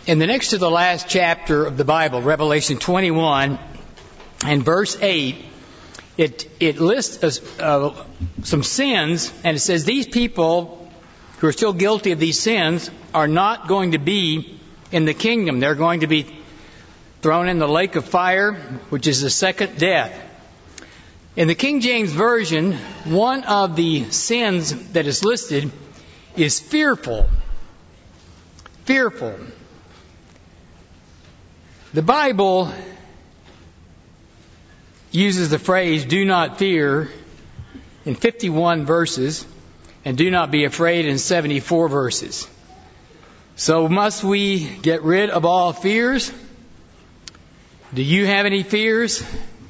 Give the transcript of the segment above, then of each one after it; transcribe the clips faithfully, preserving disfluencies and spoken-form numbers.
In the next to the last chapter of the Bible, Revelation twenty-one and verse eight, it it lists uh, some sins, and it says these people who are still guilty of these sins are not going to be in the kingdom. They're going to be thrown in the lake of fire, which is the second death. In the King James Version, one of the sins that is listed is fearful. Fearful. The Bible uses the phrase, do not fear, in fifty-one verses, and do not be afraid in seventy-four verses. So must we get rid of all fears? Do you have any fears?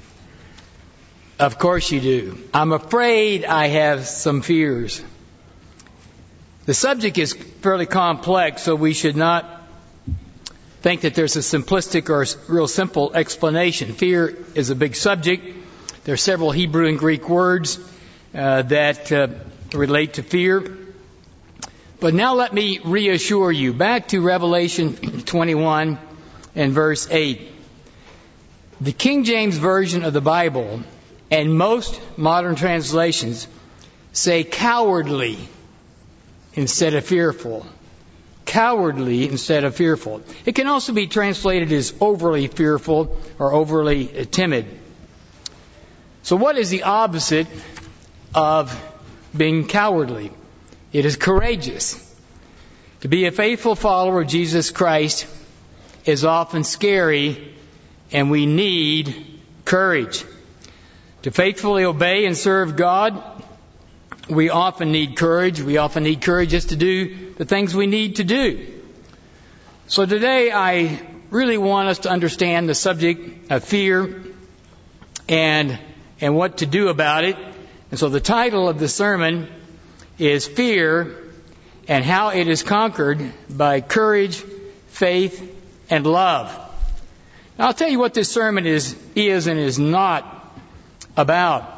Of course you do. I'm afraid I have some fears. The subject is fairly complex, so we should not think that there's a simplistic or a real simple explanation. Fear is a big subject. There are several Hebrew and Greek words uh, that uh, relate to fear. But now let me reassure you. Back to Revelation twenty-one and verse eight. The King James Version of the Bible and most modern translations say cowardly instead of fearful. Cowardly instead of fearful. It can also be translated as overly fearful or overly timid. So what is the opposite of being cowardly? It is courageous. To be a faithful follower of Jesus Christ is often scary, and we need courage. To faithfully obey and serve God, we often need courage. We often need courage just to do the things we need to do. So today I really want us to understand the subject of fear and and what to do about it. And so the title of the sermon is Fear and How It is Conquered by Courage, Faith, and Love. Now I'll tell you what this sermon is is and is not about.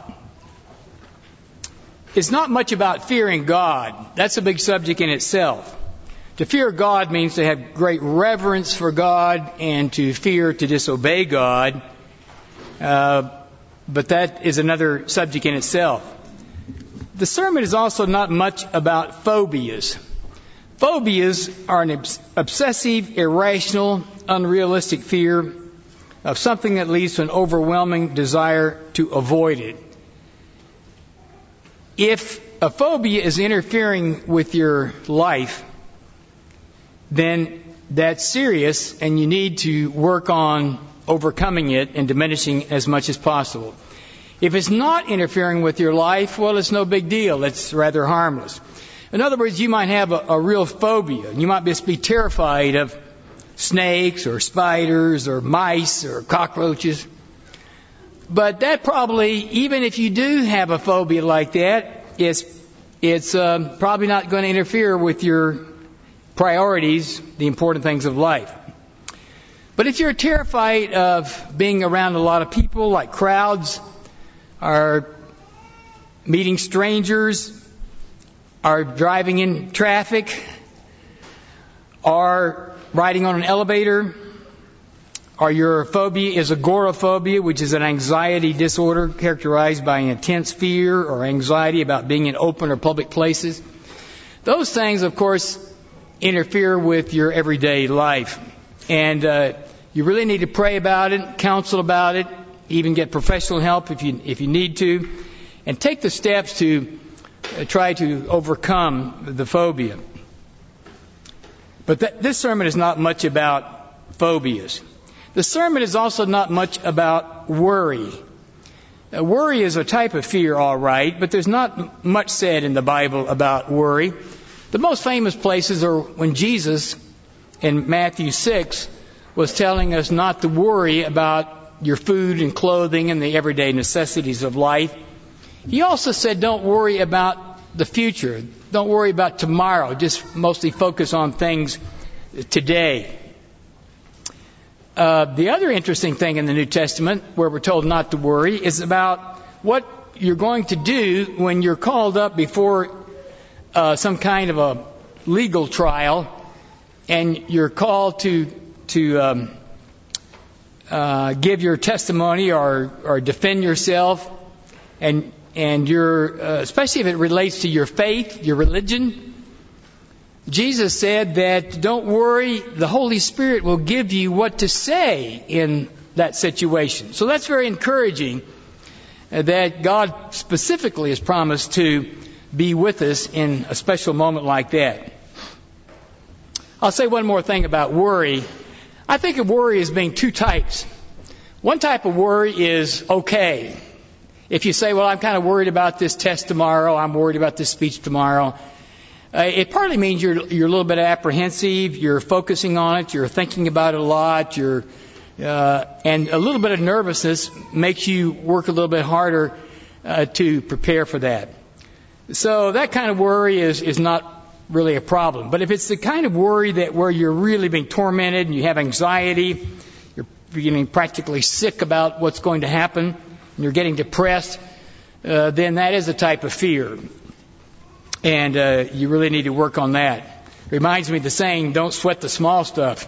It's not much about fearing God. That's a big subject in itself. To fear God means to have great reverence for God, and to fear to disobey God. Uh, but that is another subject in itself. The sermon is also not much about phobias. Phobias are an obs- obsessive, irrational, unrealistic fear of something that leads to an overwhelming desire to avoid it. If a phobia is interfering with your life, then that's serious, and you need to work on overcoming it and diminishing it as much as possible. If it's not interfering with your life, well, it's no big deal. It's rather harmless. In other words, you might have a, a real phobia. You might just be terrified of snakes or spiders or mice or cockroaches. But that probably, even if you do have a phobia like that, it's, it's uh, probably not going to interfere with your priorities, the important things of life. But if you're terrified of being around a lot of people, like crowds, or meeting strangers, or driving in traffic, or riding on an elevator, or your phobia is agoraphobia, which is an anxiety disorder characterized by intense fear or anxiety about being in open or public places. Those things, of course, interfere with your everyday life. And uh, you really need to pray about it, counsel about it, even get professional help if you if you need to, and take the steps to uh, try to overcome the phobia. But th- this sermon is not much about phobias. The sermon is also not much about worry. Now, worry is a type of fear, all right, but there's not much said in the Bible about worry. The most famous places are when Jesus, in Matthew six, was telling us not to worry about your food and clothing and the everyday necessities of life. He also said don't worry about the future. Don't worry about tomorrow. Just mostly focus on things today. Uh, the other interesting thing in the New Testament, where we're told not to worry, is about what you're going to do when you're called up before uh, some kind of a legal trial and you're called to to um, uh, give your testimony or or defend yourself, and and you're uh, especially if it relates to your faith, your religion. Jesus said that don't worry, the Holy Spirit will give you what to say in that situation. So that's very encouraging uh, that God specifically has promised to be with us in a special moment like that. I'll say one more thing about worry. I think of worry as being two types. One type of worry is okay. If you say, well, I'm kind of worried about this test tomorrow, I'm worried about this speech tomorrow, Uh, it partly means you're you're a little bit apprehensive, you're focusing on it, you're thinking about it a lot, you're uh, and a little bit of nervousness makes you work a little bit harder uh, to prepare for that. So that kind of worry is is not really a problem. But if it's the kind of worry that where you're really being tormented and you have anxiety, you're getting practically sick about what's going to happen, and you're getting depressed, uh, then that is a type of fear. And uh, you really need to work on that. Reminds me of the saying, don't sweat the small stuff.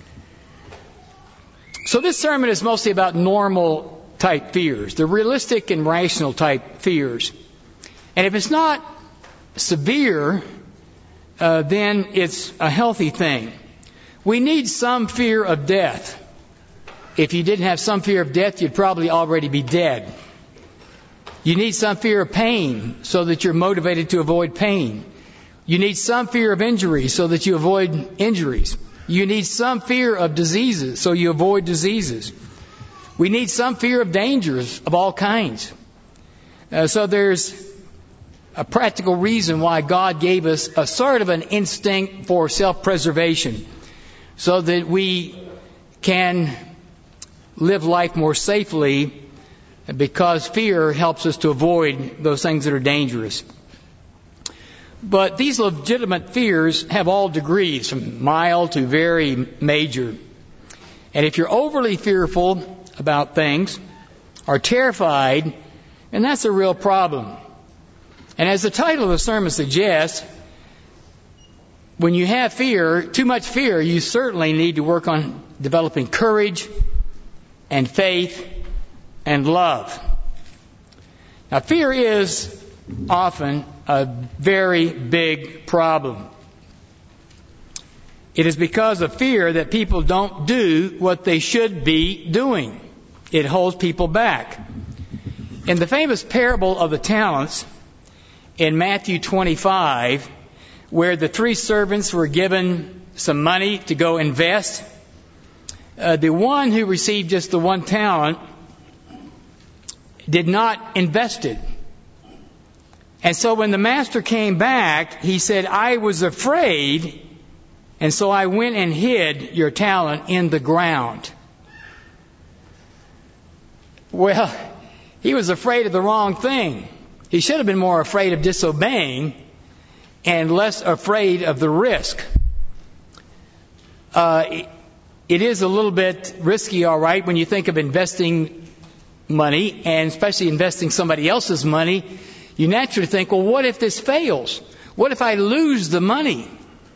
So this sermon is mostly about normal type fears, the realistic and rational type fears. And if it's not severe, uh, then it's a healthy thing. We need some fear of death. If you didn't have some fear of death, you'd probably already be dead. You need some fear of pain so that you're motivated to avoid pain. You need some fear of injury so that you avoid injuries. You need some fear of diseases so you avoid diseases. We need some fear of dangers of all kinds. Uh, so there's a practical reason why God gave us a sort of an instinct for self-preservation so that we can live life more safely, because fear helps us to avoid those things that are dangerous. But these legitimate fears have all degrees, from mild to very major. And if you're overly fearful about things, or terrified, and that's a real problem. And as the title of the sermon suggests, when you have fear, too much fear, you certainly need to work on developing courage and faith and love. Now, fear is often a very big problem. It is because of fear that people don't do what they should be doing. It holds people back. In the famous parable of the talents in Matthew twenty-five, where the three servants were given some money to go invest, uh, the one who received just the one talent did not invest it. And so when the master came back, he said, I was afraid, and so I went and hid your talent in the ground. Well, he was afraid of the wrong thing. He should have been more afraid of disobeying and less afraid of the risk. Uh, it is a little bit risky, all right, when you think of investing money, and especially investing somebody else's money. You naturally think, well, what if this fails? What if I lose the money?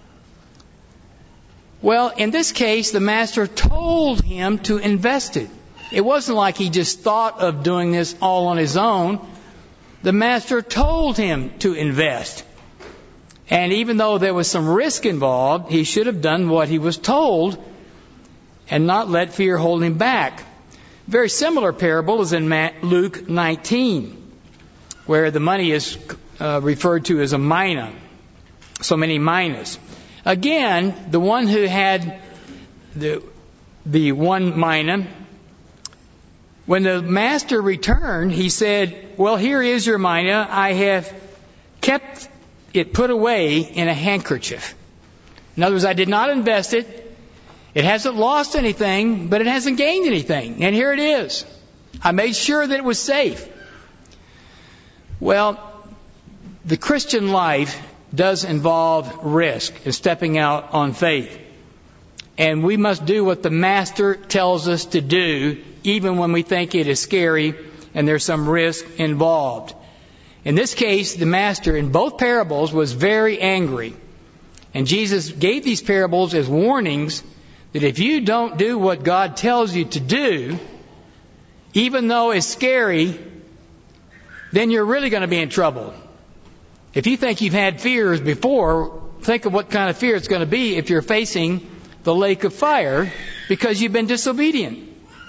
Well, in this case, the master told him to invest it. It wasn't like he just thought of doing this all on his own. The master told him to invest. And even though there was some risk involved, he should have done what he was told and not let fear hold him back. Very similar parable is in Luke nineteen, where the money is uh, referred to as a mina. So many minas. Again, the one who had the the one mina, when the master returned, he said, well, here is your mina. I have kept it put away in a handkerchief. In other words, I did not invest it. It hasn't lost anything, but it hasn't gained anything. And here it is. I made sure that it was safe. Well, the Christian life does involve risk and stepping out on faith. And we must do what the Master tells us to do, even when we think it is scary and there's some risk involved. In this case, the Master in both parables was very angry. And Jesus gave these parables as warnings that if you don't do what God tells you to do, even though it's scary, then you're really going to be in trouble. If you think you've had fears before, think of what kind of fear it's going to be if you're facing the lake of fire because you've been disobedient.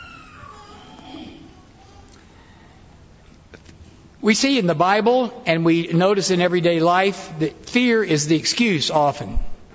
We see in the Bible, and we notice in everyday life, that fear is the excuse often.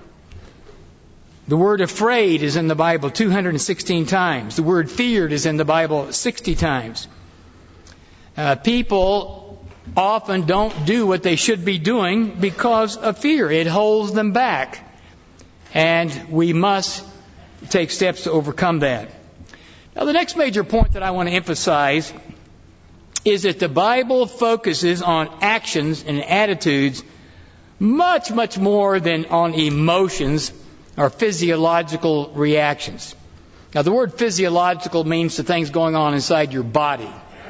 The word afraid is in the Bible two hundred sixteen times. The word feared is in the Bible sixty times. Uh, people often don't do what they should be doing because of fear. It holds them back. And we must take steps to overcome that. Now, the next major point that I want to emphasize is that the Bible focuses on actions and attitudes much, much more than on emotions or physiological reactions. Now, the word physiological means the things going on inside your body.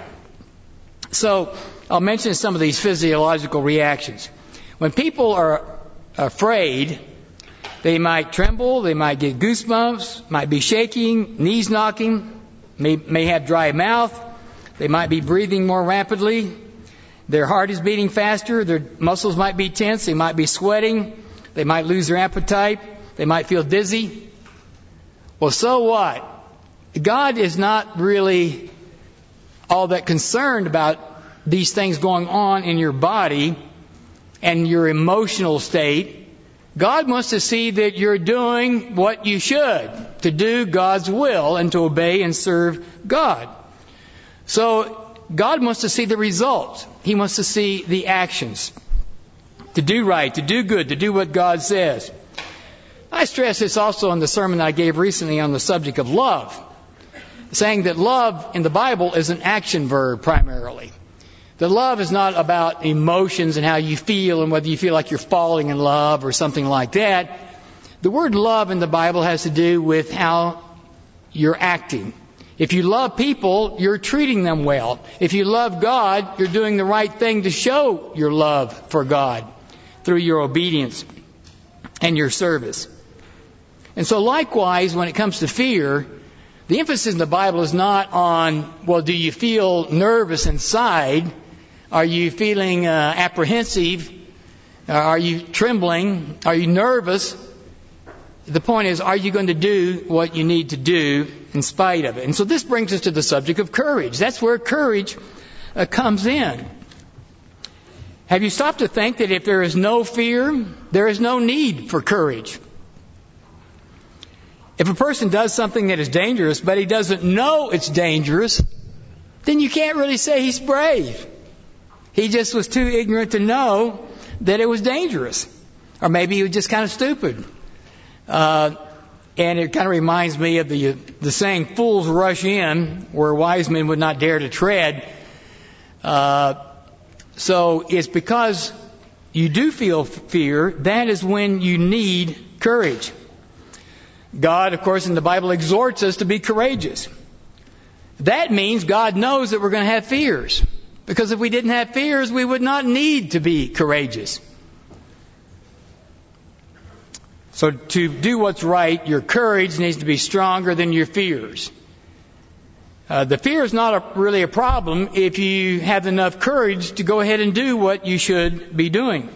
So, I'll mention some of these physiological reactions. When people are afraid, they might tremble, they might get goosebumps, might be shaking, knees knocking, may, may have dry mouth. They might be breathing more rapidly. Their heart is beating faster. Their muscles might be tense. They might be sweating. They might lose their appetite. They might feel dizzy. Well, so what? God is not really all that concerned about these things going on in your body and your emotional state. God wants to see that you're doing what you should, to do God's will and to obey and serve God. So God wants to see the results. He wants to see the actions. To do right, to do good, to do what God says. I stress this also in the sermon I gave recently on the subject of love, saying that love in the Bible is an action verb primarily. That love is not about emotions and how you feel and whether you feel like you're falling in love or something like that. The word love in the Bible has to do with how you're acting. If you love people, you're treating them well. If you love God, you're doing the right thing to show your love for God through your obedience and your service. And so likewise, when it comes to fear, the emphasis in the Bible is not on, well, do you feel nervous inside? Are you feeling uh, apprehensive? Uh, are you trembling? Are you nervous? The point is, are you going to do what you need to do in spite of it? And so this brings us to the subject of courage. That's where courage uh, comes in. Have you stopped to think that if there is no fear, there is no need for courage? If a person does something that is dangerous, but he doesn't know it's dangerous, then you can't really say he's brave. He just was too ignorant to know that it was dangerous. Or maybe he was just kind of stupid. Uh, and it kind of reminds me of the the saying, fools rush in where wise men would not dare to tread. Uh, so it's because you do feel fear, that is when you need courage. God, of course, in the Bible exhorts us to be courageous. That means God knows that we're going to have fears. Because if we didn't have fears, we would not need to be courageous. So to do what's right, your courage needs to be stronger than your fears. Uh, the fear is not a, really a problem if you have enough courage to go ahead and do what you should be doing.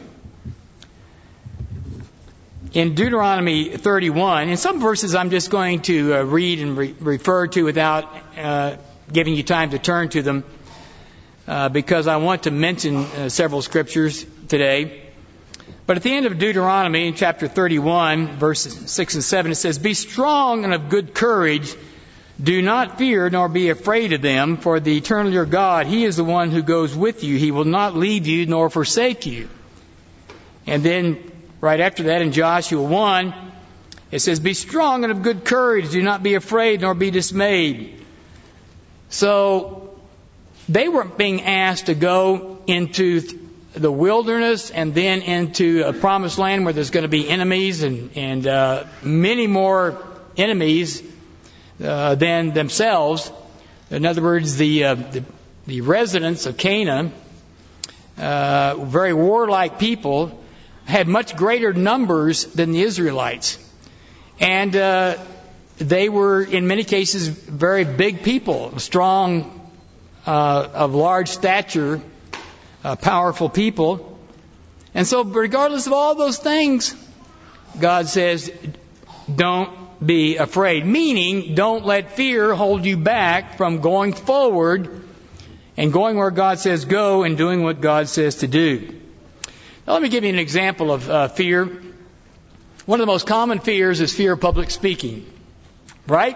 In Deuteronomy thirty-one, in some verses I'm just going to uh, read and re- refer to without uh, giving you time to turn to them, uh, because I want to mention uh, several scriptures today. But at the end of Deuteronomy, in chapter thirty-one, verses six and seven, it says, "Be strong and of good courage. Do not fear nor be afraid of them, for the eternal your God, He is the one who goes with you. He will not leave you nor forsake you." And then right after that in Joshua one, it says, "Be strong and of good courage. Do not be afraid nor be dismayed." So they were being asked to go into the wilderness and then into a promised land where there's going to be enemies and, and uh, many more enemies uh, than themselves. In other words, the, uh, the, the residents of Canaan, uh, very warlike people, had much greater numbers than the Israelites. And uh, they were, in many cases, very big people, strong, uh, of large stature, uh, powerful people. And so regardless of all those things, God says, don't be afraid. Meaning, don't let fear hold you back from going forward and going where God says go and doing what God says to do. Now, let me give you an example of uh, fear. One of the most common fears is fear of public speaking. Right?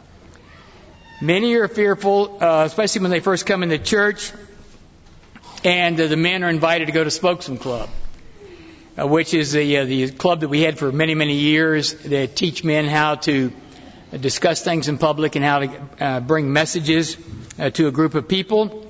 Many are fearful, uh, especially when they first come into church, and uh, the men are invited to go to Spokesman Club, uh, which is the, uh, the club that we had for many, many years that teach men how to discuss things in public and how to uh, bring messages uh, to a group of people.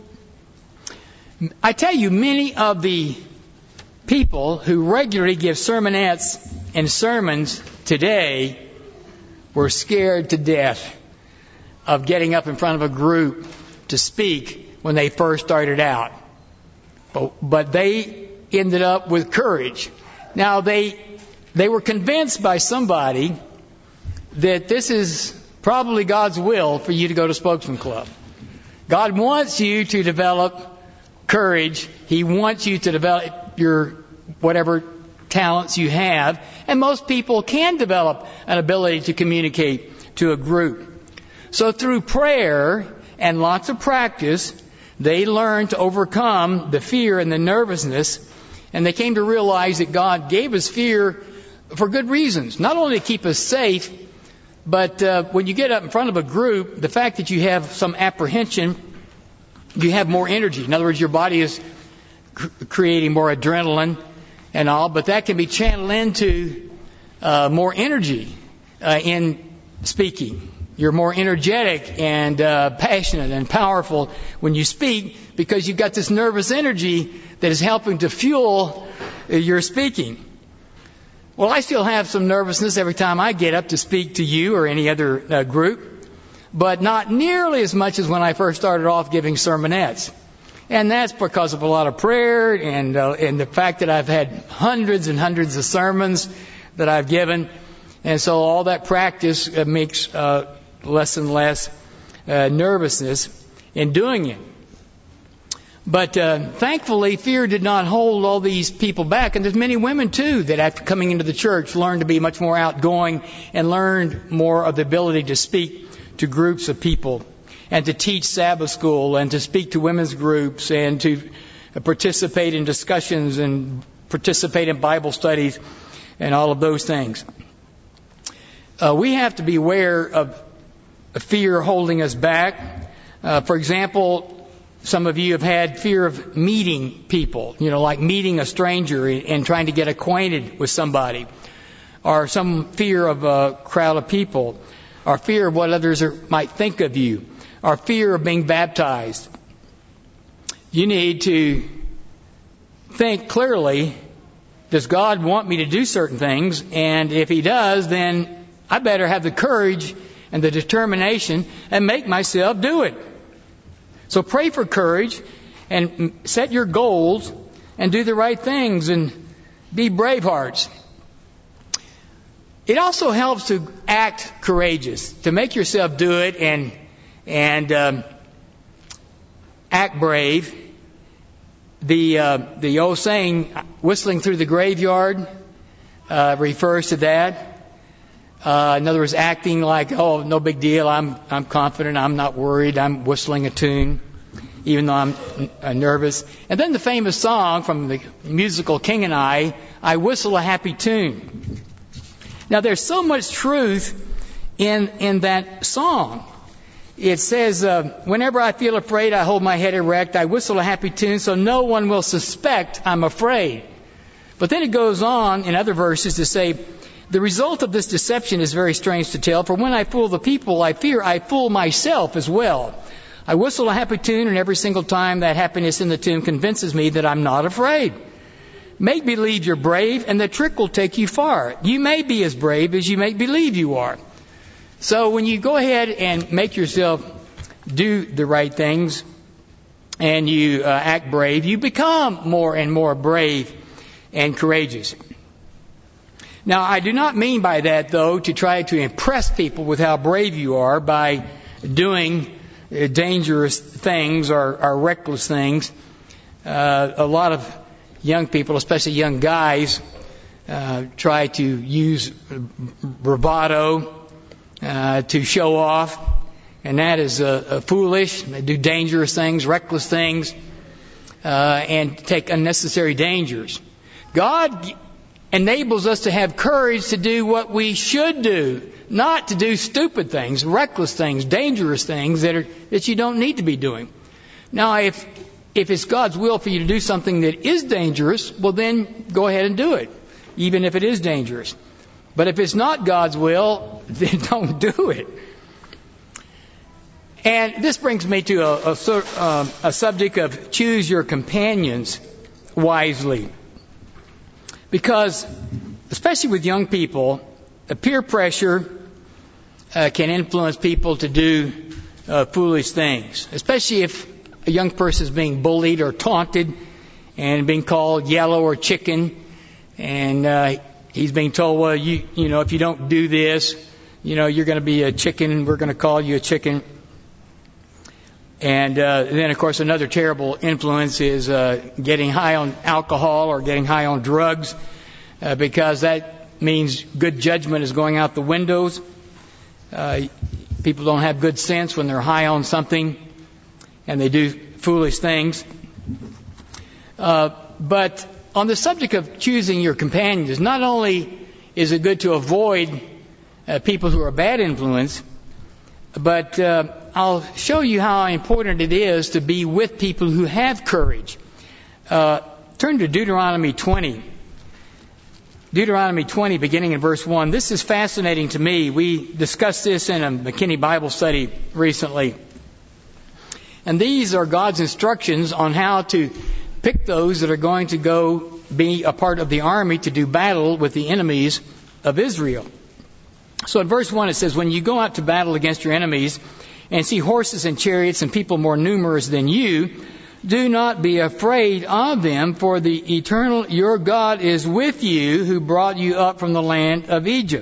I tell you, many of the people who regularly give sermonettes and sermons today were scared to death of getting up in front of a group to speak when they first started out. But, but they ended up with courage. Now, they they were convinced by somebody that this is probably God's will for you to go to Spokesman Club. God wants you to develop courage. He wants you to develop your whatever talents you have. And most people can develop an ability to communicate to a group. So through prayer and lots of practice, they learned to overcome the fear and the nervousness. And they came to realize that God gave us fear for good reasons. Not only to keep us safe, but uh, when you get up in front of a group, the fact that you have some apprehension, you have more energy. In other words, your body is cr- creating more adrenaline and all, but that can be channeled into uh, more energy uh, in speaking. You're more energetic and uh, passionate and powerful when you speak because you've got this nervous energy that is helping to fuel uh, your speaking. Well, I still have some nervousness every time I get up to speak to you or any other uh, group, but not nearly as much as when I first started off giving sermonettes. And that's because of a lot of prayer and uh, and the fact that I've had hundreds and hundreds of sermons that I've given. And so all that practice uh, makes uh, less and less uh, nervousness in doing it. But uh, thankfully, fear did not hold all these people back. And there's many women, too, that after coming into the church learned to be much more outgoing and learned more of the ability to speak to groups of people and to teach Sabbath school and to speak to women's groups and to participate in discussions and participate in Bible studies and all of those things. Uh, we have to be aware of fear holding us back. Uh, for example, some of you have had fear of meeting people, you know, like meeting a stranger and trying to get acquainted with somebody, or some fear of a crowd of people, or fear of what others are, might think of you, or fear of being baptized. You need to think clearly, does God want me to do certain things? And if He does, then I better have the courage and the determination and make myself do it. So pray for courage and set your goals and do the right things and be brave hearts. It also helps to act courageous, to make yourself do it and and um, act brave. The uh, the old saying, whistling through the graveyard, uh, refers to that. Uh, in other words, acting like, oh, no big deal. I'm I'm confident. I'm not worried. I'm whistling a tune, even though I'm uh, nervous. And then the famous song from the musical King and I, I whistle a happy tune. Now, there's so much truth in in that song. It says, uh, whenever I feel afraid, I hold my head erect. I whistle a happy tune so no one will suspect I'm afraid. But then it goes on in other verses to say, the result of this deception is very strange to tell, for when I fool the people I fear, I fool myself as well. I whistle a happy tune, and every single time that happiness in the tune convinces me that I'm not afraid. Make believe you're brave, and the trick will take you far. You may be as brave as you make believe you are. So when you go ahead and make yourself do the right things, and you uh, act brave, you become more and more brave and courageous. Now, I do not mean by that, though, to try to impress people with how brave you are by doing dangerous things or, or reckless things. Uh, a lot of young people, especially young guys, uh, try to use bravado uh, to show off, and that is uh, uh, foolish. They do dangerous things, reckless things, uh, and take unnecessary dangers. God enables us to have courage to do what we should do, not to do stupid things, reckless things, dangerous things that are that you don't need to be doing. Now, if if it's God's will for you to do something that is dangerous, well, then go ahead and do it, even if it is dangerous. But if it's not God's will, then don't do it. And this brings me to a, a, a subject of choose your companions wisely. Because, especially with young people, peer pressure uh, can influence people to do uh, foolish things. Especially if a young person is being bullied or taunted and being called yellow or chicken. And uh, he's being told, well, you you know, if you don't do this, you know, you're going to be a chicken. We're going to call you a chicken. And uh, then, of course, another terrible influence is uh, getting high on alcohol or getting high on drugs, uh, because that means good judgment is going out the windows. Uh, people don't have good sense when they're high on something, and they do foolish things. Uh, but on the subject of choosing your companions, not only is it good to avoid uh, people who are a bad influence, but uh, I'll show you how important it is to be with people who have courage. Uh, turn to Deuteronomy twenty. Deuteronomy twenty, beginning in verse one. This is fascinating to me. We discussed this in a McKinney Bible study recently. And these are God's instructions on how to pick those that are going to go be a part of the army to do battle with the enemies of Israel. So in verse one it says, when you go out to battle against your enemies and see horses and chariots and people more numerous than you, do not be afraid of them, for the eternal your God is with you, who brought you up from the land of Egypt.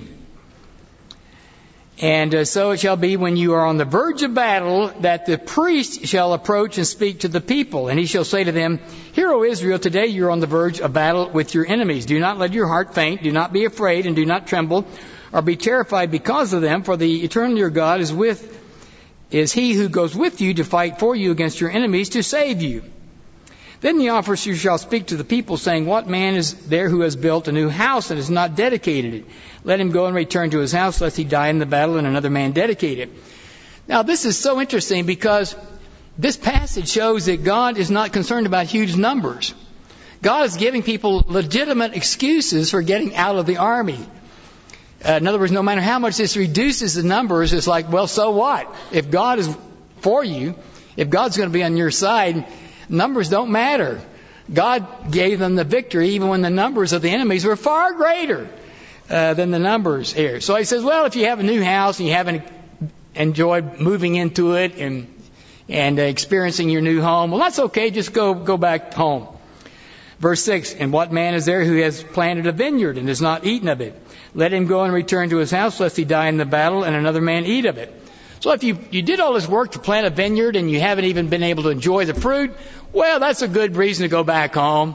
And uh, so it shall be when you are on the verge of battle, that the priest shall approach and speak to the people. And he shall say to them, Hear, O Israel, today you are on the verge of battle with your enemies. Do not let your heart faint, do not be afraid, and do not tremble, or be terrified because of them, for the eternal your God is with is he who goes with you to fight for you against your enemies to save you. Then the officer shall speak to the people, saying, What man is there who has built a new house and has not dedicated it? Let him go and return to his house, lest he die in the battle and another man dedicate it. Now, this is so interesting because this passage shows that God is not concerned about huge numbers. God is giving people legitimate excuses for getting out of the army. Uh, in other words, no matter how much this reduces the numbers, it's like, well, so what? If God is for you, if God's going to be on your side, numbers don't matter. God gave them the victory even when the numbers of the enemies were far greater uh, than the numbers here. So he says, well, if you have a new house and you haven't enjoyed moving into it and and uh, experiencing your new home, well, that's okay. Just go go back home. Verse six, and what man is there who has planted a vineyard and has not eaten of it? Let him go and return to his house, lest he die in the battle and another man eat of it. So if you, you did all this work to plant a vineyard and you haven't even been able to enjoy the fruit, well, that's a good reason to go back home.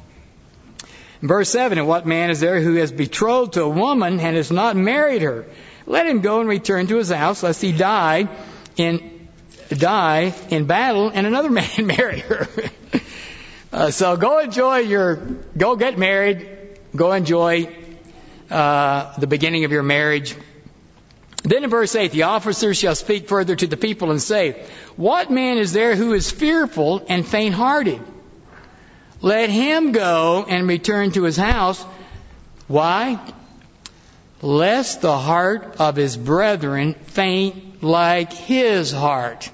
In verse seven, and what man is there who has betrothed to a woman and has not married her? Let him go and return to his house, lest he die in die in battle and another man marry her. uh, so go enjoy your, go get married, go enjoy uh, the beginning of your marriage. Then in verse eight, the officers shall speak further to the people and say, What man is there who is fearful and faint-hearted? Let him go and return to his house. Why? Lest the heart of his brethren faint like his heart.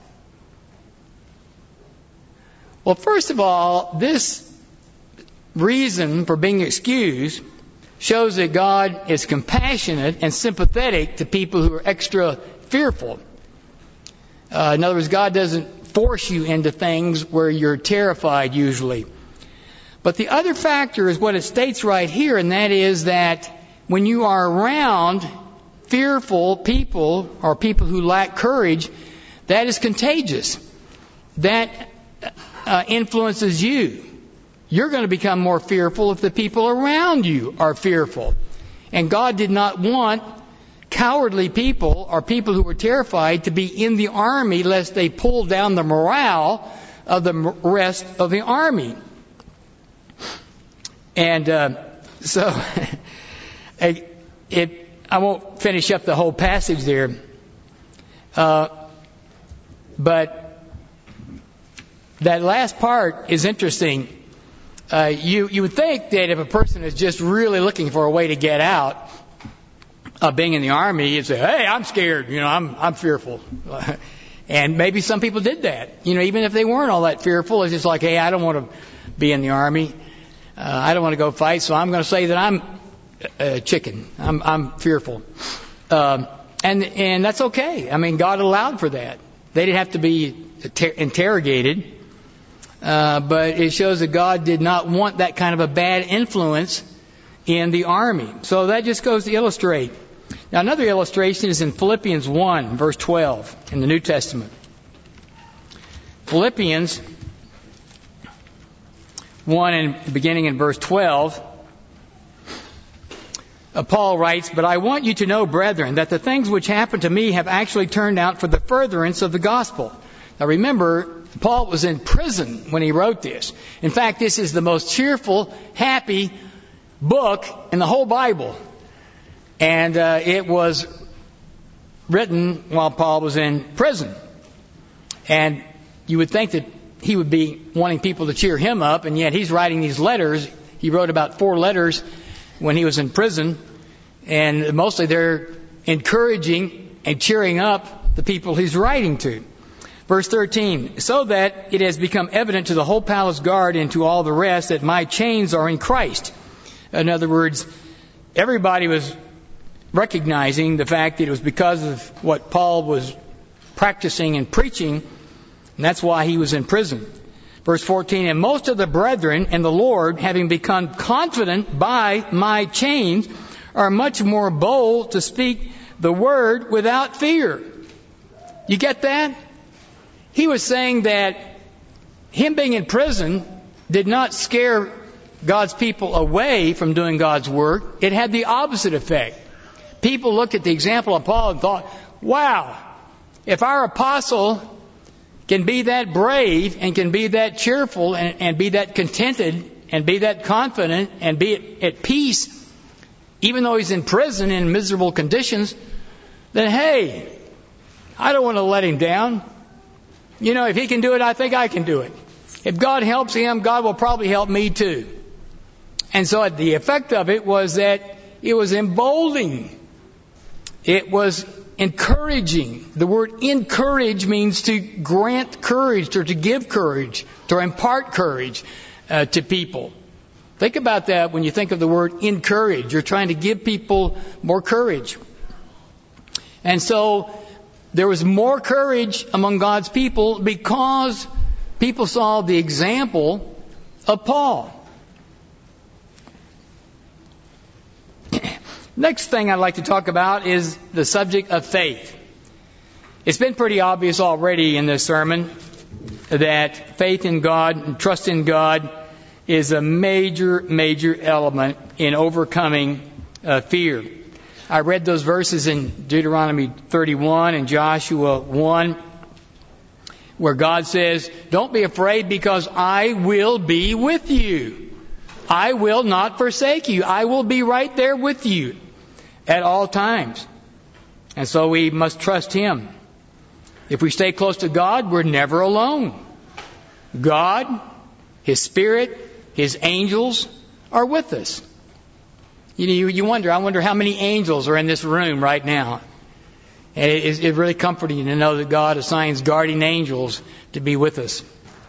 Well, first of all, this reason for being excused shows that God is compassionate and sympathetic to people who are extra fearful. Uh, in other words, God doesn't force you into things where you're terrified usually. But the other factor is what it states right here, and that is that when you are around fearful people or people who lack courage, that is contagious. That uh, influences you. You're going to become more fearful if the people around you are fearful. And God did not want cowardly people or people who were terrified to be in the army lest they pull down the morale of the rest of the army. And uh, so it, it, I won't finish up the whole passage there. Uh, but that last part is interesting. Uh, you, you would think that if a person is just really looking for a way to get out of being in the army, you'd say, hey, I'm scared, you know, I'm, I'm fearful. And maybe some people did that. You know, even if they weren't all that fearful, it's just like, hey, I don't want to be in the army. Uh, I don't want to go fight, so I'm going to say that I'm a chicken. I'm, I'm fearful. Um, and, and that's okay. I mean, God allowed for that. They didn't have to be ter- interrogated. Uh, but it shows that God did not want that kind of a bad influence in the army. So that just goes to illustrate. Now another illustration is in Philippians one, verse twelve, in the New Testament. Philippians one, and beginning in verse twelve, uh, Paul writes, "But I want you to know, brethren, that the things which happened to me have actually turned out for the furtherance of the gospel." Now remember, Paul was in prison when he wrote this. In fact, this is the most cheerful, happy book in the whole Bible. And uh, it was written while Paul was in prison. And you would think that he would be wanting people to cheer him up, and yet he's writing these letters. He wrote about four letters when he was in prison, and mostly they're encouraging and cheering up the people he's writing to. Verse thirteen, "So that it has become evident to the whole palace guard and to all the rest that my chains are in Christ." In other words, everybody was recognizing the fact that it was because of what Paul was practicing and preaching, and that's why he was in prison. Verse fourteen, "And most of the brethren in the Lord, having become confident by my chains, are much more bold to speak the word without fear." You get that? He was saying that him being in prison did not scare God's people away from doing God's work. It had the opposite effect. People looked at the example of Paul and thought, wow, if our apostle can be that brave and can be that cheerful and, and be that contented and be that confident and be at peace, even though he's in prison in miserable conditions, then hey, I don't want to let him down. You know, if he can do it, I think I can do it. If God helps him, God will probably help me too. And so the effect of it was that it was emboldening. It was encouraging. The word encourage means to grant courage or to give courage, to impart courage uh, to people. Think about that when you think of the word encourage. You're trying to give people more courage. And so there was more courage among God's people because people saw the example of Paul. Next thing I'd like to talk about is the subject of faith. It's been pretty obvious already in this sermon that faith in God and trust in God is a major, major element in overcoming uh, fear. I read those verses in Deuteronomy thirty-one and Joshua one, where God says, "Don't be afraid because I will be with you. I will not forsake you. I will be right there with you at all times." And so we must trust Him. If we stay close to God, we're never alone. God, His Spirit, His angels are with us. You know, you, you wonder, I wonder how many angels are in this room right now. And it, it's really comforting to know that God assigns guardian angels to be with us.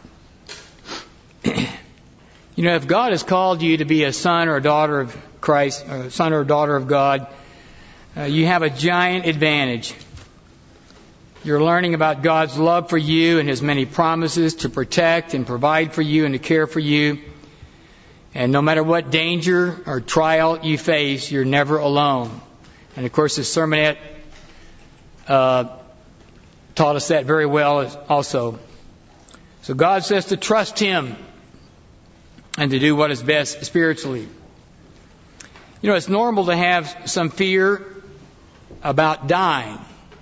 You know, if God has called you to be a son or a daughter of Christ, or a son or a daughter of God, uh, you have a giant advantage. You're learning about God's love for you and His many promises to protect and provide for you and to care for you. And no matter what danger or trial you face, you're never alone. And of course, the sermonette uh, taught us that very well also. So God says to trust Him and to do what is best spiritually. You know, it's normal to have some fear about dying.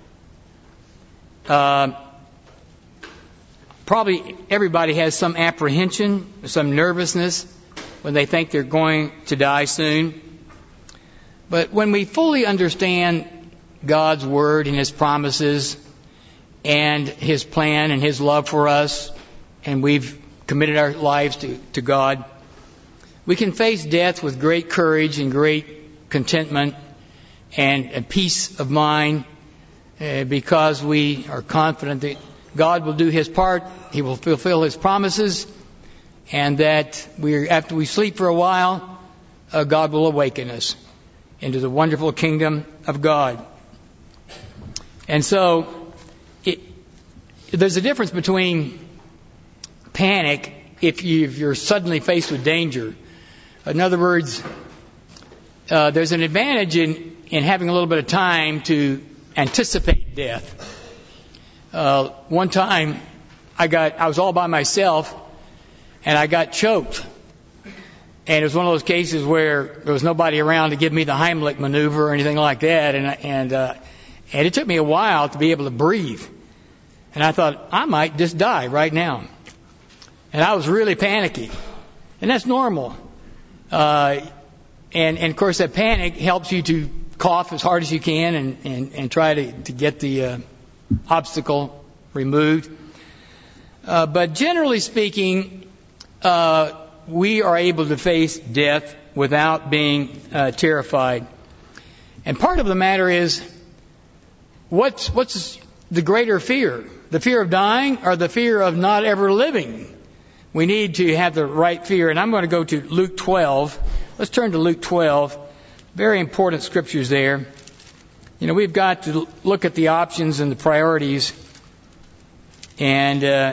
Uh, probably everybody has some apprehension, some nervousness when they think they're going to die soon. But when we fully understand God's Word and His promises and His plan and His love for us, and we've committed our lives to, to God, we can face death with great courage and great contentment and a peace of mind uh, because we are confident that God will do His part, He will fulfill His promises, and that we, after we sleep for a while, uh, God will awaken us into the wonderful kingdom of God. And so, it, there's a difference between panic if, you, if you're suddenly faced with danger. In other words, uh, there's an advantage in, in having a little bit of time to anticipate death. Uh, one time, I got I was all by myself, and I got choked. And it was one of those cases where there was nobody around to give me the Heimlich maneuver or anything like that. And and uh, and it took me a while to be able to breathe. And I thought, I might just die right now. And I was really panicky. And that's normal. Uh, and, and of course, that panic helps you to cough as hard as you can and, and, and try to, to get the uh, obstacle removed. Uh, but generally speaking, uh, we are able to face death without being uh, terrified. And part of the matter is, what's, what's the greater fear? The fear of dying or the fear of not ever living? We need to have the right fear. And I'm going to go to Luke twelve. Let's turn to Luke twelve. Very important scriptures there. You know, we've got to look at the options and the priorities and uh,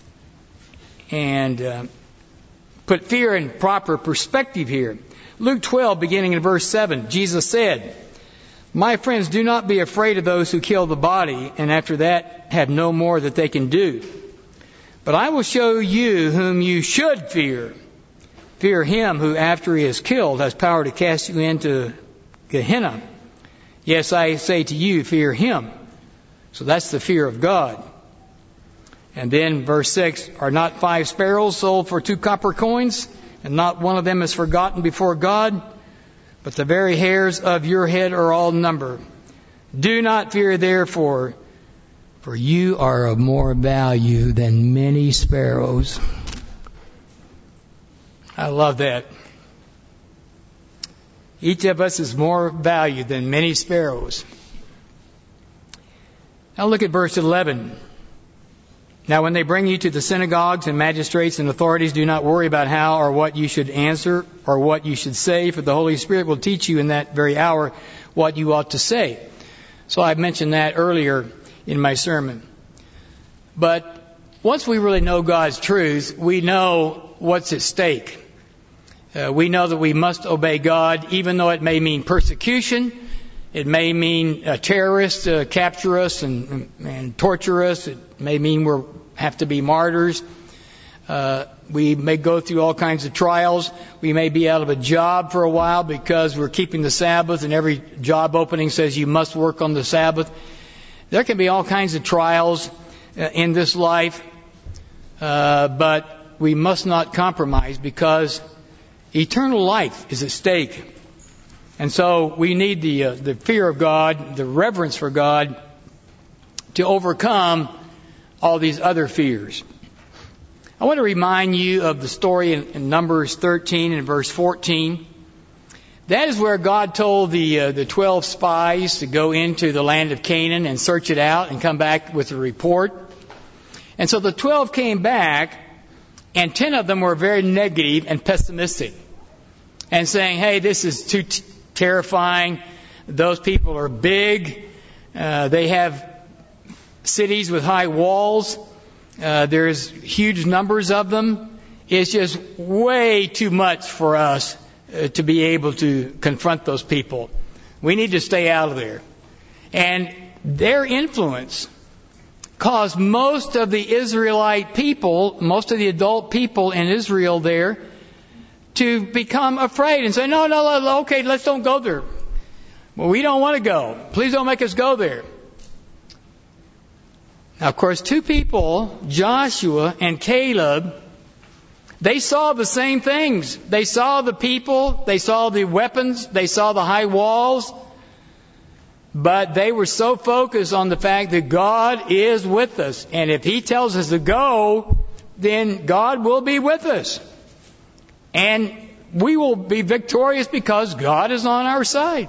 and uh, put fear in proper perspective here. Luke twelve, beginning in verse seven, Jesus said, "My friends, do not be afraid of those who kill the body, and after that have no more that they can do. But I will show you whom you should fear. Fear him who, after he is killed, has power to cast you into Gehenna. Yes, I say to you, fear him." So that's the fear of God. And then verse six, "Are not five sparrows sold for two copper coins? And not one of them is forgotten before God? But the very hairs of your head are all numbered. Do not fear therefore, for you are of more value than many sparrows." I love that. Each of us is more valued than many sparrows. Now look at verse eleven. "Now when they bring you to the synagogues and magistrates and authorities, do not worry about how or what you should answer or what you should say, for the Holy Spirit will teach you in that very hour what you ought to say." So I mentioned that earlier in my sermon. But once we really know God's truth, we know what's at stake. Uh, we know that we must obey God, even though it may mean persecution. It may mean uh, terrorists uh, capture us and, and torture us. It may mean we have to be martyrs. Uh, we may go through all kinds of trials. We may be out of a job for a while because we're keeping the Sabbath, and every job opening says you must work on the Sabbath. There can be all kinds of trials uh, in this life, uh, but we must not compromise because eternal life is at stake. And so we need the uh, the fear of God, the reverence for God, to overcome all these other fears. I want to remind you of the story in, in Numbers thirteen and verse fourteen. That is where God told the uh, the twelve spies to go into the land of Canaan and search it out and come back with a report. And so the twelve came back, and ten of them were very negative and pessimistic, and saying, "Hey, this is too t- terrifying. Those people are big. Uh, they have cities with high walls. Uh, there's huge numbers of them. is just way too much for us uh, to be able to confront those people. We need to stay out of there. And their influence caused most of the Israelite people, most of the adult people in Israel there, to become afraid and say, no, no, no, okay, let's don't go there. Well, we don't want to go. Please don't make us go there. Now, of course, two people, Joshua and Caleb, they saw the same things. They saw the people, they saw the weapons, they saw the high walls, but they were so focused on the fact that God is with us. And if He tells us to go, then God will be with us. And we will be victorious because God is on our side.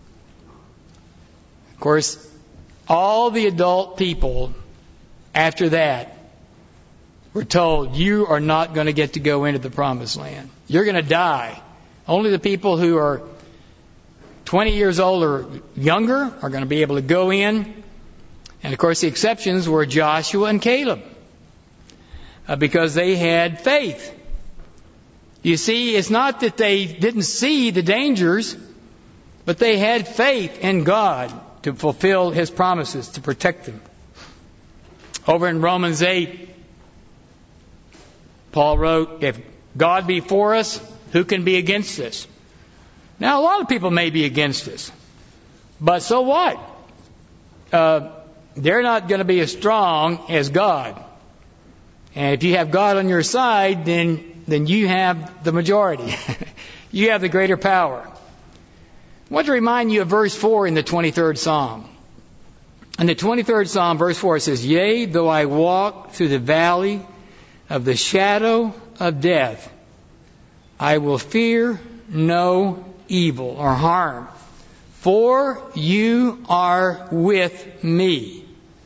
Of course, all the adult people after that were told, you are not going to get to go into the promised land. You're going to die. Only the people who are twenty years old or younger are going to be able to go in. And of course the exceptions were Joshua and Caleb, uh, because they had faith. You see, it's not that they didn't see the dangers, but they had faith in God to fulfill His promises, to protect them. Over in Romans eight, Paul wrote, if God be for us, who can be against us? Now, a lot of people may be against us, but so what? Uh, they're not going to be as strong as God. And if you have God on your side, then, then you have the majority. You have the greater power. I want to remind you of verse four in the twenty-third Psalm. In the twenty-third Psalm, verse four, it says, yea, though I walk through the valley of the shadow of death, I will fear no evil or harm, for you are with me.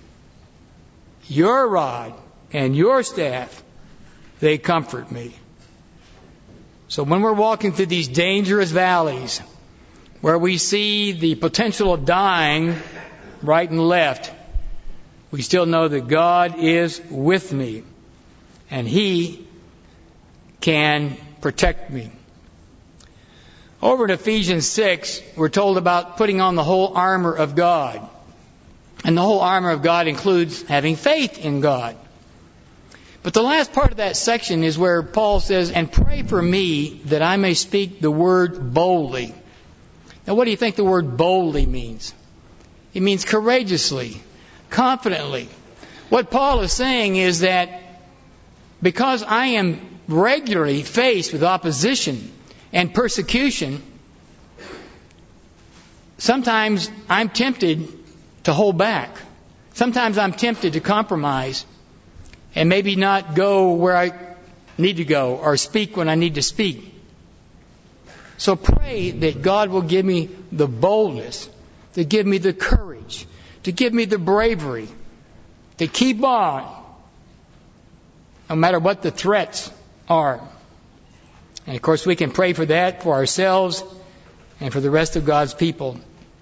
Your rod and your staff, they comfort me. So when we're walking through these dangerous valleys, where we see the potential of dying right and left, we still know that God is with me, and He can protect me. Over in Ephesians six, we're told about putting on the whole armor of God. And the whole armor of God includes having faith in God. But the last part of that section is where Paul says, and pray for me that I may speak the word boldly. Now, what do you think the word boldly means? It means courageously, confidently. What Paul is saying is that because I am regularly faced with opposition and persecution, sometimes I'm tempted to hold back. Sometimes I'm tempted to compromise and maybe not go where I need to go or speak when I need to speak. So pray that God will give me the boldness, to give me the courage, to give me the bravery, to keep on, no matter what the threats are. And of course we can pray for that for ourselves and for the rest of God's people.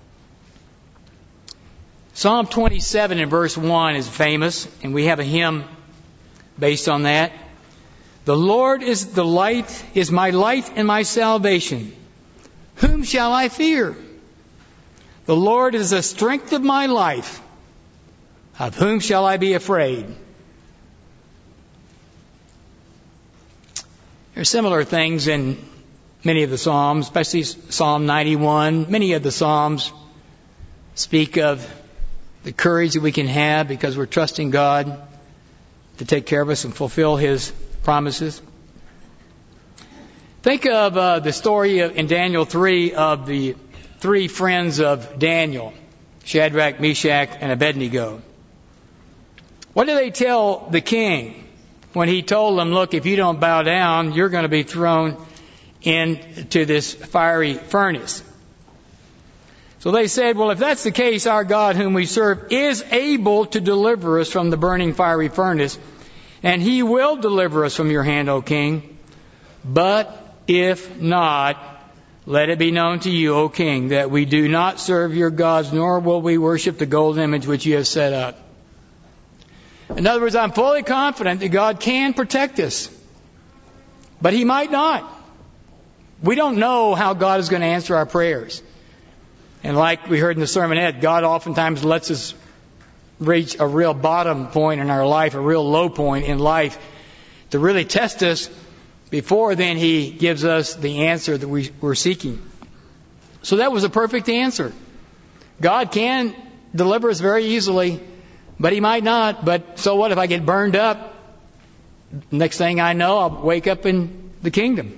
Psalm twenty-seven in verse one is famous, and we have a hymn based on that. The Lord is the light, is my light and my salvation. Whom shall I fear? The Lord is the strength of my life. Of whom shall I be afraid? There are similar things in many of the Psalms, especially Psalm ninety-one. Many of the Psalms speak of the courage that we can have because we're trusting God to take care of us and fulfill His promises. Think of uh, the story of, in Daniel three of the three friends of Daniel, Shadrach, Meshach, and Abednego. What did they tell the king when he told them, look, if you don't bow down, you're going to be thrown into this fiery furnace? So they said, well, if that's the case, our God whom we serve is able to deliver us from the burning fiery furnace, and He will deliver us from your hand, O king. But if not, let it be known to you, O king, that we do not serve your gods, nor will we worship the golden image which you have set up. In other words, I'm fully confident that God can protect us. But He might not. We don't know how God is going to answer our prayers. And like we heard in the sermonette, God oftentimes lets us reach a real bottom point in our life, a real low point in life, to really test us before then He gives us the answer that we were seeking. So that was a perfect answer. God can deliver us very easily, but He might not. But so what if I get burned up? Next thing I know, I'll wake up in the kingdom.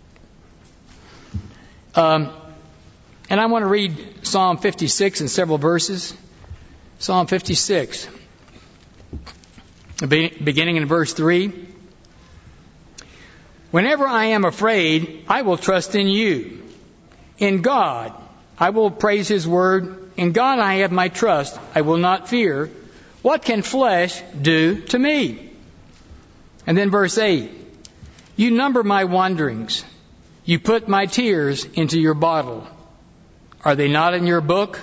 Um, and I want to read Psalm fifty-six in several verses. Psalm fifty-six, beginning in verse three. Whenever I am afraid, I will trust in you. In God, I will praise His word. In God I have my trust. I will not fear. What can flesh do to me? And then verse eight. You number my wanderings. You put my tears into your bottle. Are they not in your book?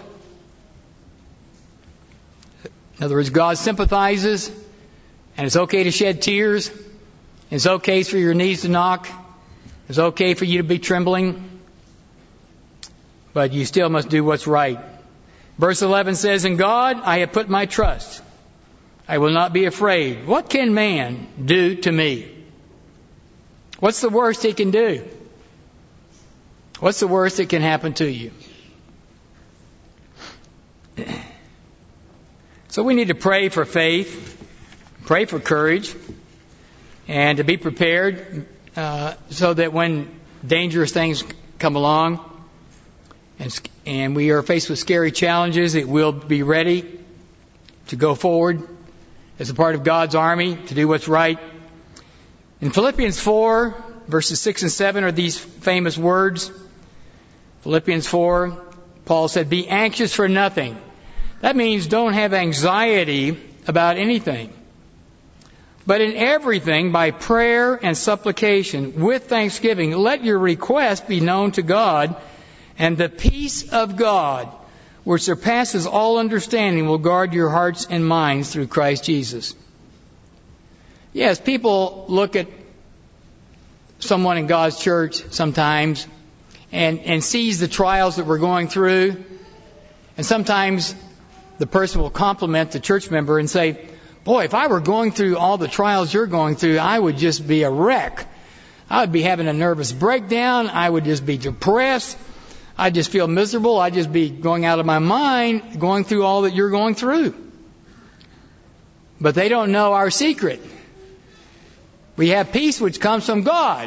In other words, God sympathizes, and it's okay to shed tears. It's okay for your knees to knock. It's okay for you to be trembling. But you still must do what's right. Verse eleven says, in God I have put my trust. I will not be afraid. What can man do to me? What's the worst he can do? What's the worst that can happen to you? So we need to pray for faith, pray for courage, and to be prepared uh, so that when dangerous things come along and, and we are faced with scary challenges, it will be ready to go forward as a part of God's army to do what's right. In Philippians four, verses six and seven are these famous words. Philippians four, Paul said, be anxious for nothing. That means don't have anxiety about anything. But in everything, by prayer and supplication, with thanksgiving, let your request be known to God, and the peace of God, which surpasses all understanding, will guard your hearts and minds through Christ Jesus. Yes, people look at someone in God's church sometimes and, and sees the trials that we're going through, and sometimes the person will compliment the church member and say, boy, if I were going through all the trials you're going through, I would just be a wreck. I would be having a nervous breakdown. I would just be depressed. I'd just feel miserable. I'd just be going out of my mind going through all that you're going through. But they don't know our secret. We have peace which comes from God.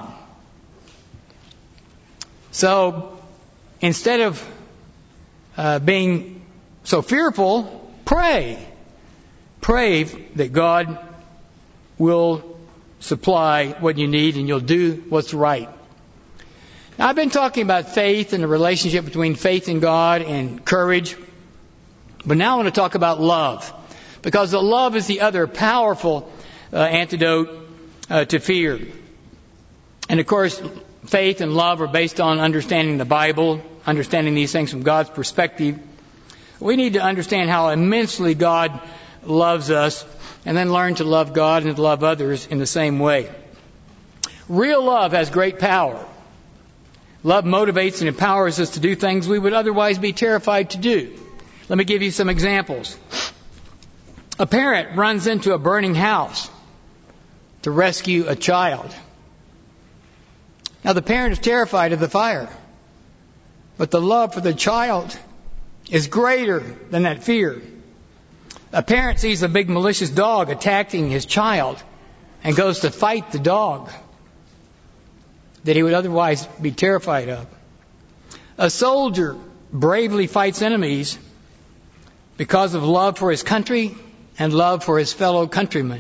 So instead of uh, being so fearful, pray. Pray that God will supply what you need and you'll do what's right. Now, I've been talking about faith and the relationship between faith in God and courage. But now I want to talk about love. Because the love is the other powerful uh, antidote uh, to fear. And of course, faith and love are based on understanding the Bible, understanding these things from God's perspective. We need to understand how immensely God loves us, and then learn to love God and to love others in the same way. Real love has great power. Love motivates and empowers us to do things we would otherwise be terrified to do. Let me give you some examples. A parent runs into a burning house to rescue a child. Now, the parent is terrified of the fire, but the love for the child is greater than that fear. A parent sees a big malicious dog attacking his child and goes to fight the dog that he would otherwise be terrified of. A soldier bravely fights enemies because of love for his country and love for his fellow countrymen.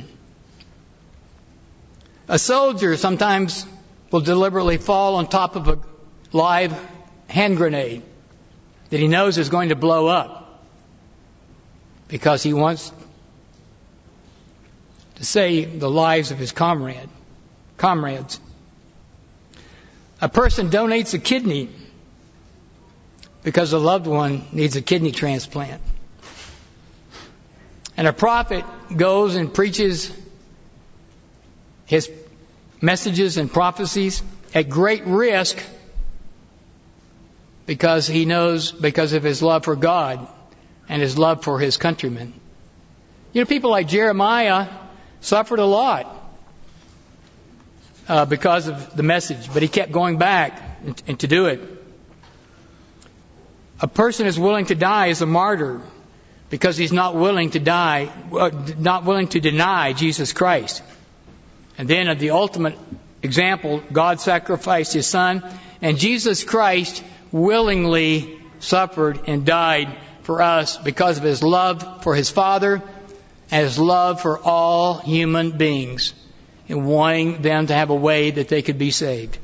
A soldier sometimes will deliberately fall on top of a live hand grenade that he knows is going to blow up, because he wants to save the lives of his comrade, comrades. A person donates a kidney because a loved one needs a kidney transplant. And a prophet goes and preaches his messages and prophecies at great risk because he knows, because of his love for God and his love for his countrymen. You know, people like Jeremiah suffered a lot uh, because of the message, but he kept going back and, and to do it. A person is willing to die as a martyr because he's not willing to die, uh, not willing to deny Jesus Christ. And then at the ultimate example, God sacrificed his son, and Jesus Christ willingly suffered and died for us because of his love for his Father and his love for all human beings and wanting them to have a way that they could be saved.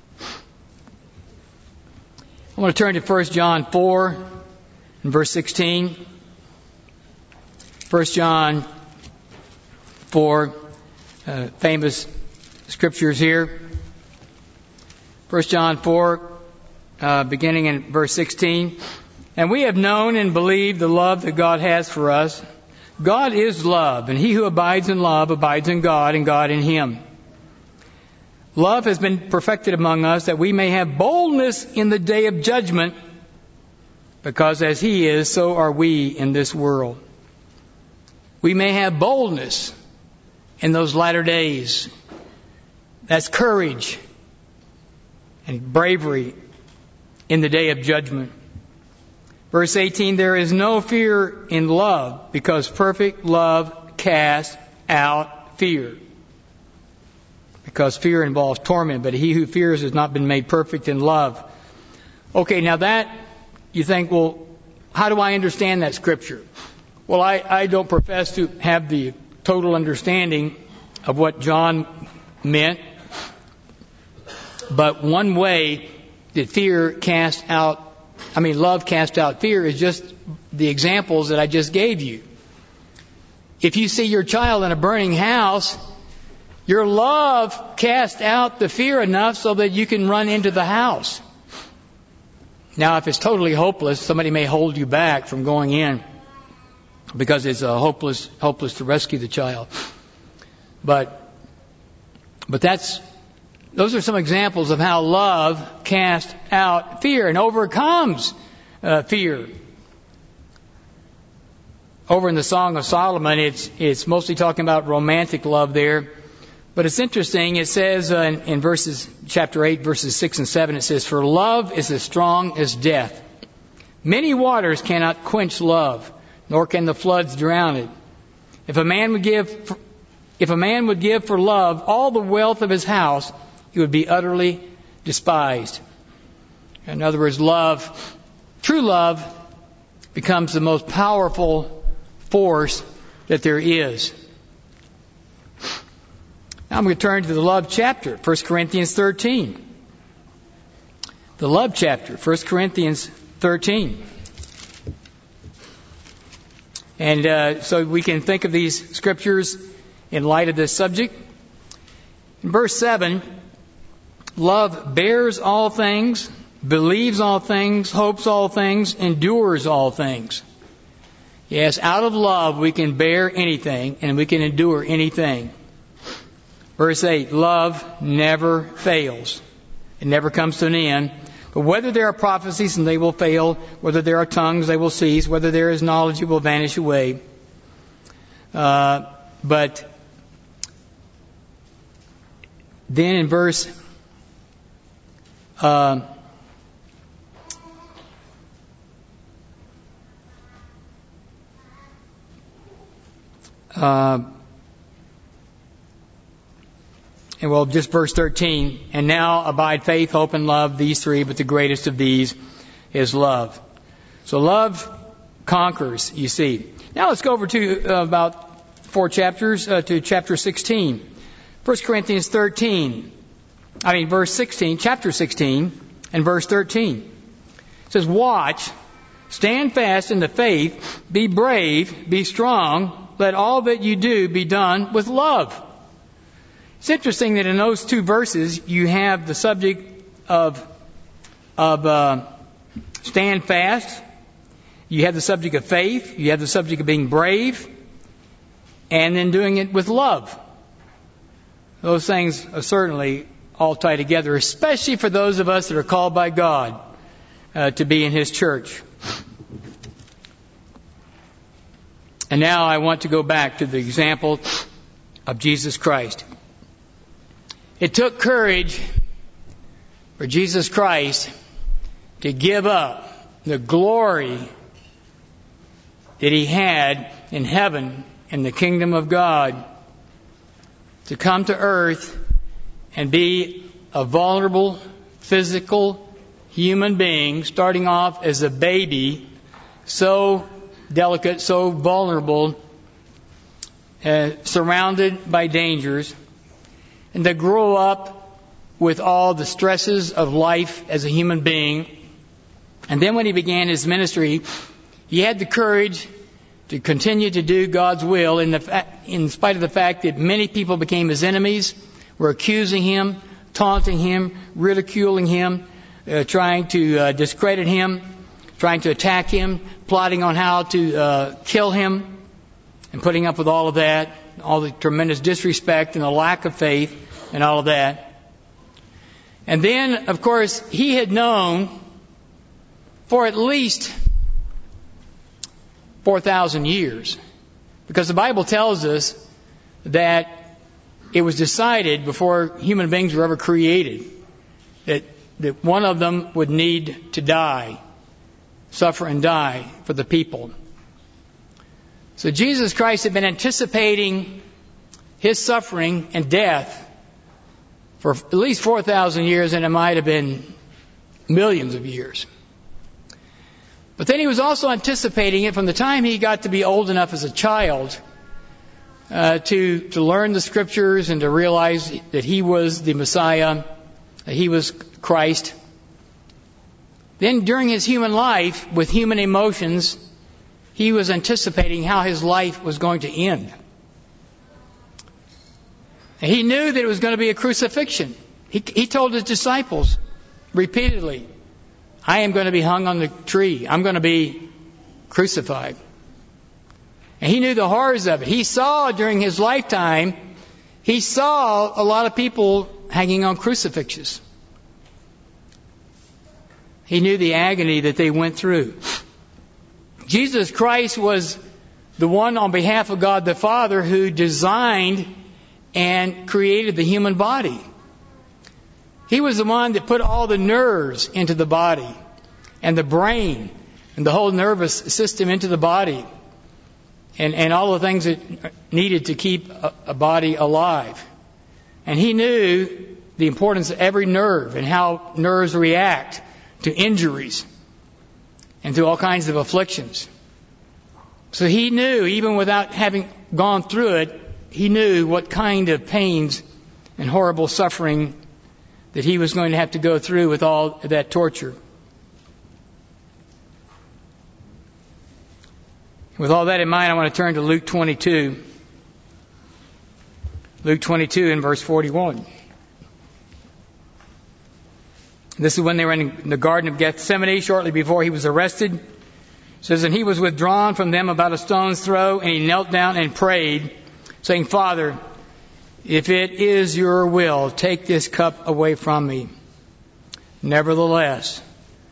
I want to turn to First John four and verse sixteen. First John four, uh, famous scriptures here. First John four, uh, beginning in verse sixteen. And we have known and believed the love that God has for us. God is love, and he who abides in love abides in God, and God in him. Love has been perfected among us, that we may have boldness in the day of judgment, because as he is, so are we in this world. We may have boldness in those latter days. That's courage and bravery in the day of judgment. Verse eighteen, there is no fear in love, because perfect love casts out fear. Because fear involves torment, but he who fears has not been made perfect in love. Okay, now that, you think, well, how do I understand that scripture? Well, I, I don't profess to have the total understanding of what John meant, but one way that fear cast out I mean, love cast out fear is just the examples that I just gave you. If you see your child in a burning house, your love casts out the fear enough so that you can run into the house. Now, if it's totally hopeless, somebody may hold you back from going in because it's uh, hopeless, hopeless to rescue the child. But, but that's, those are some examples of how love casts out fear and overcomes uh, fear. Over in the Song of Solomon, it's it's mostly talking about romantic love there. But it's interesting. It says uh, in, in verses chapter eight, verses six and seven, it says, "For love is as strong as death. Many waters cannot quench love, nor can the floods drown it. If a man would give, if a man would give for love all the wealth of his house, he would be utterly despised." In other words, love, true love, becomes the most powerful force that there is. Now I'm going to turn to the love chapter, First Corinthians thirteen. The love chapter, First Corinthians thirteen. And uh, so we can think of these scriptures in light of this subject. In verse seven, love bears all things, believes all things, hopes all things, endures all things. Yes, out of love we can bear anything and we can endure anything. Verse eight, love never fails. It never comes to an end. But whether there are prophecies, and they will fail, whether there are tongues, they will cease, whether there is knowledge, it will vanish away. Uh, but then in verse uh, uh, and well, just verse thirteen, and now abide faith, hope, and love, these three, but the greatest of these is love. So love conquers, you see. Now let's go over to uh, about four chapters, uh, to chapter sixteen. First Corinthians thirteen, I mean verse sixteen, chapter sixteen, and verse thirteen. It says, watch, stand fast in the faith, be brave, be strong, let all that you do be done with love. It's interesting that in those two verses you have the subject of of uh, stand fast, you have the subject of faith, you have the subject of being brave, and then doing it with love. Those things are certainly all tie together, especially for those of us that are called by God uh, to be in His church. And now I want to go back to the example of Jesus Christ. It took courage for Jesus Christ to give up the glory that He had in heaven in the kingdom of God, to come to earth and be a vulnerable, physical human being, starting off as a baby, so delicate, so vulnerable, uh, surrounded by dangers, and to grow up with all the stresses of life as a human being. And then when He began His ministry, He had the courage to continue to do God's will in, the fa- in spite of the fact that many people became His enemies, were accusing Him, taunting Him, ridiculing Him, uh, trying to uh, discredit Him, trying to attack Him, plotting on how to uh, kill Him, and putting up with all of that, all the tremendous disrespect and the lack of faith and all of that. And then, of course, He had known for at least four thousand years, because the Bible tells us that it was decided before human beings were ever created that, that one of them would need to die, suffer and die for the people. So Jesus Christ had been anticipating His suffering and death for at least four thousand years, and it might have been millions of years. But then He was also anticipating it from the time He got to be old enough as a child uh, to, to learn the Scriptures and to realize that He was the Messiah, that He was Christ. Then during His human life, with human emotions, He was anticipating how His life was going to end. And He knew that it was going to be a crucifixion. He, he told His disciples repeatedly, I am going to be hung on the tree. I'm going to be crucified. And He knew the horrors of it. He saw during His lifetime, He saw a lot of people hanging on crucifixes. He knew the agony that they went through. Jesus Christ was the one on behalf of God the Father who designed and created the human body. He was the one that put all the nerves into the body, and the brain, and the whole nervous system into the body, and, and all the things that needed to keep a, a body alive. And He knew the importance of every nerve and how nerves react to injuries and to all kinds of afflictions. So He knew, even without having gone through it, He knew what kind of pains and horrible suffering that He was going to have to go through with all that torture. With all that in mind, I want to turn to Luke twenty-two. Luke twenty-two and verse forty-one. This is when they were in the Garden of Gethsemane, shortly before He was arrested. It says, and He was withdrawn from them about a stone's throw, and He knelt down and prayed, saying, Father, if it is Your will, take this cup away from me. Nevertheless,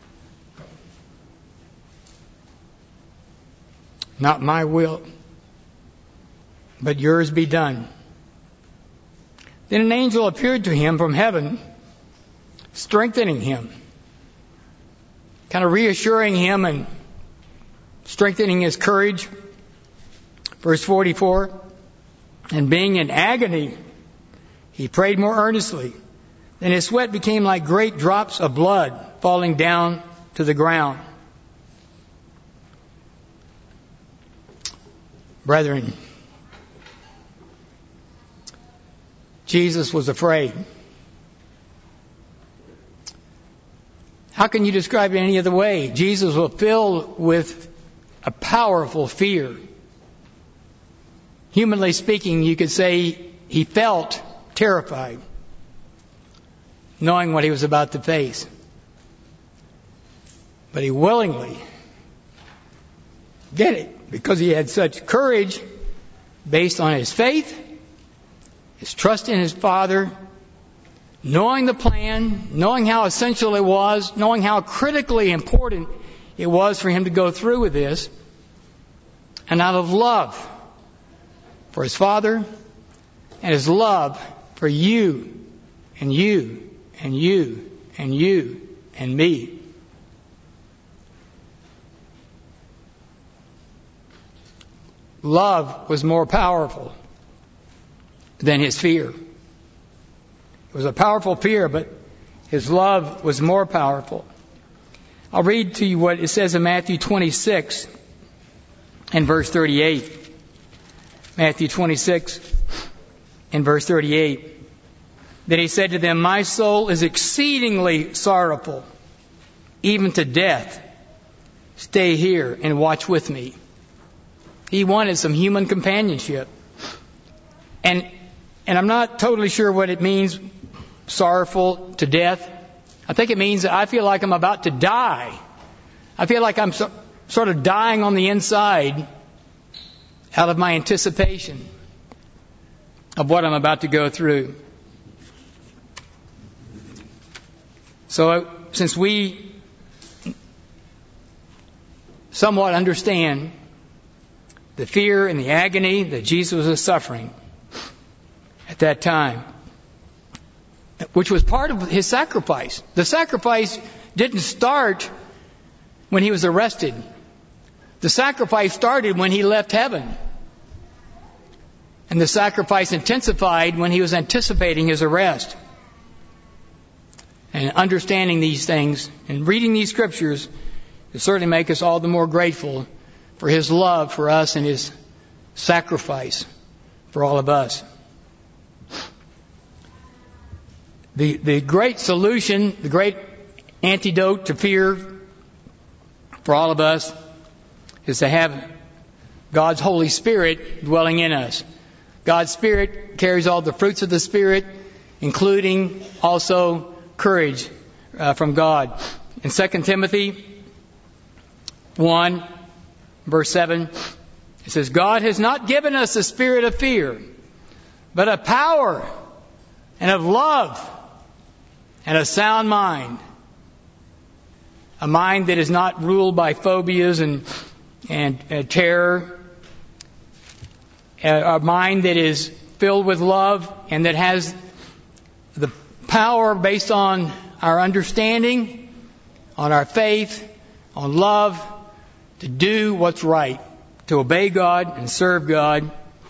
not my will, but Yours be done. Then an angel appeared to him from heaven, strengthening him, kind of reassuring him and strengthening his courage. Verse forty-four, and being in agony, he prayed more earnestly. Then his sweat became like great drops of blood falling down to the ground. Brethren, Jesus was afraid. How can you describe it any other way? Jesus was filled with a powerful fear. Humanly speaking, you could say he felt terrified, knowing what he was about to face. But he willingly did it because he had such courage based on his faith his trust in his Father, knowing the plan, knowing how essential it was, knowing how critically important it was for him to go through with this, and out of love for his Father and his love for you and you and you and you and me. Love was more powerful than his fear. It was a powerful fear, but his love was more powerful. I'll read to you what it says in Matthew twenty-six and verse thirty-eight. Matthew twenty-six and verse thirty-eight. Then he said to them, "My soul is exceedingly sorrowful, even to death. Stay here and watch with me." He wanted some human companionship. And and I'm not totally sure what it means, sorrowful to death. I think it means that I feel like I'm about to die. I feel like I'm so, sort of dying on the inside out of my anticipation of what I'm about to go through. So since we somewhat understand the fear and the agony that Jesus was suffering at that time, which was part of his sacrifice. The sacrifice didn't start when he was arrested. The sacrifice started when he left heaven. And the sacrifice intensified when he was anticipating his arrest. And understanding these things and reading these scriptures will certainly make us all the more grateful for his love for us and his sacrifice for all of us. The, the great solution, the great antidote to fear for all of us is to have God's Holy Spirit dwelling in us. God's Spirit carries all the fruits of the Spirit, including also courage uh, from God. In Second Timothy one, verse seven, it says, "God has not given us a spirit of fear, but of power and of love and a sound mind." A mind that is not ruled by phobias and, and, and terror. A, a mind that is filled with love and that has the power based on our understanding, on our faith, on love, to do what's right, to obey God and serve God.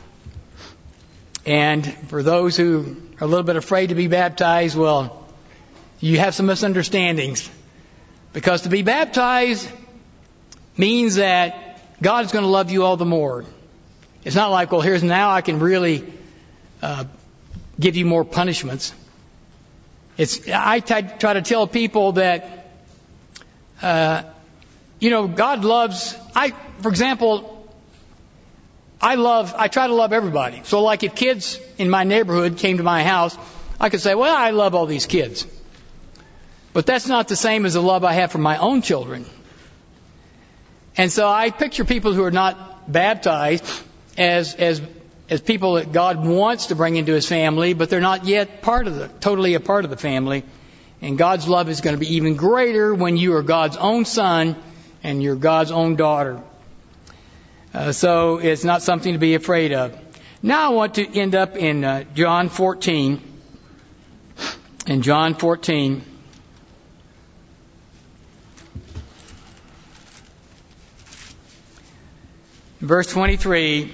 And for those who are a little bit afraid to be baptized, well, you have some misunderstandings. Because to be baptized means that God's going to love you all the more. It's not like, well, here's now I can really uh, give you more punishments. It's I t- try to tell people that, uh, you know, God loves. I, for example, I love. I try to love everybody. So, like, if kids in my neighborhood came to my house, I could say, "Well, I love all these kids." But that's not the same as the love I have for my own children. And so I picture people who are not baptized as as as people that God wants to bring into his family, but they're not yet part of the totally a part of the family. And God's love is going to be even greater when you are God's own son and you're God's own daughter. Uh, so it's not something to be afraid of. Now I want to end up in uh, John fourteen. In John fourteen. Verse twenty-three,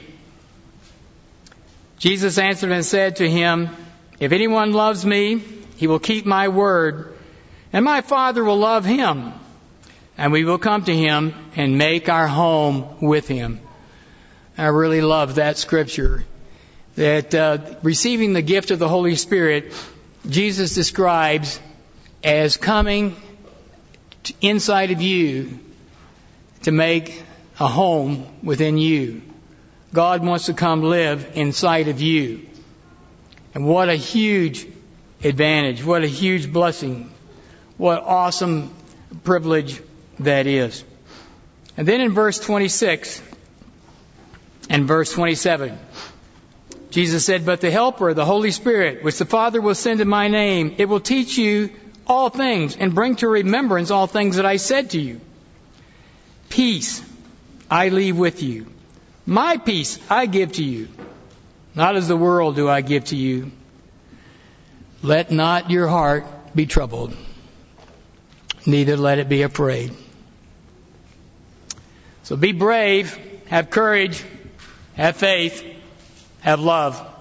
Jesus answered and said to him, "If anyone loves me, he will keep my word, and my Father will love him, and we will come to him and make our home with him." I really love that scripture, that uh, receiving the gift of the Holy Spirit, Jesus describes as coming inside of you to make a home within you. God wants to come live inside of you. And what a huge advantage, what a huge blessing, what awesome privilege that is. And then in verse twenty-six and verse twenty-seven, Jesus said, but the Helper, the Holy Spirit, which the Father will send in my name, it will teach you all things and bring to remembrance all things that I said to you. Peace I leave with you. My peace I give to you. Not as the world do I give to you. Let not your heart be troubled, neither let it be afraid. So be brave, have courage, have faith, have love.